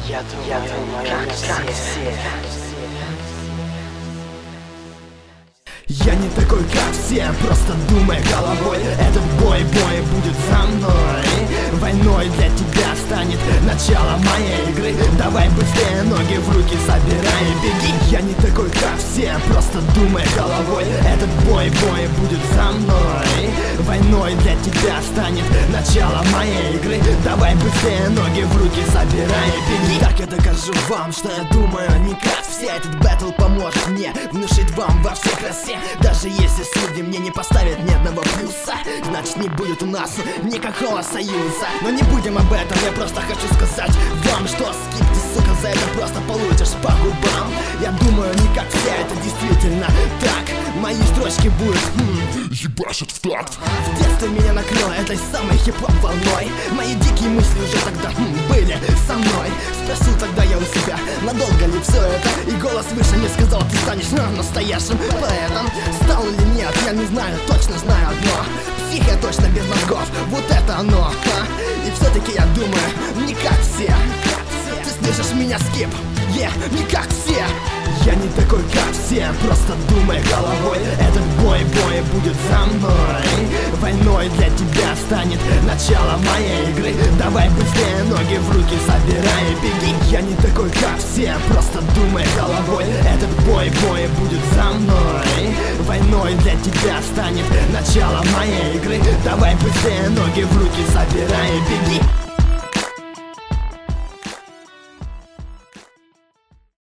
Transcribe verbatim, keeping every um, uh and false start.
Я думаю, как все. Я не такой, как все, просто думай головой. Этот бой, бой будет за мной. Войной для тебя станет начало моей игры. Давай быстрее ноги в руки собирай и беги. Я не такой, как все, просто думай головой. Этот бой, бой будет за мной. Войной для тебя станет начало моей игры. Давай быстрее ноги в руки собирай и беги. Так я докажу вам, что я думаю не как все. Этот бэтл поможет мне внушить вам во всей красе. Даже если судьи мне не поставят ни одного плюса, значит не будет у нас никакого союза. Но не будем об этом, я просто хочу сказать вам, что скип ты, сука, за это просто получишь по губам. Я думаю, не как все, это действительно так. Мои строчки будут хм, ебашат в такт. В детстве меня накрыло этой самой хип-хоп волной. Мои дикие мысли уже тогда хм, были со мной. Спросил тогда я у себя, надолго ли все это? И голос выше мне сказал, ты станешь ну, настоящим поэтом. Стал или нет, я не знаю, точно знаю одно: псих я точно без мозгов, вот это оно, а? И все-таки я думаю, не как все. Ты слышишь меня, скип? Yeah, не как все. Я не такой, как все, просто думай головой. Этот бой, бой будет за мной. Войной для тебя станет начало моей игры. Давай быстрее ноги в руки собирай и беги. Я не такой, как все, просто думай головой. Этот бой, бой будет за мной. Войной для тебя станет начало моей игры. Давай быстрее ноги в руки собирай и беги.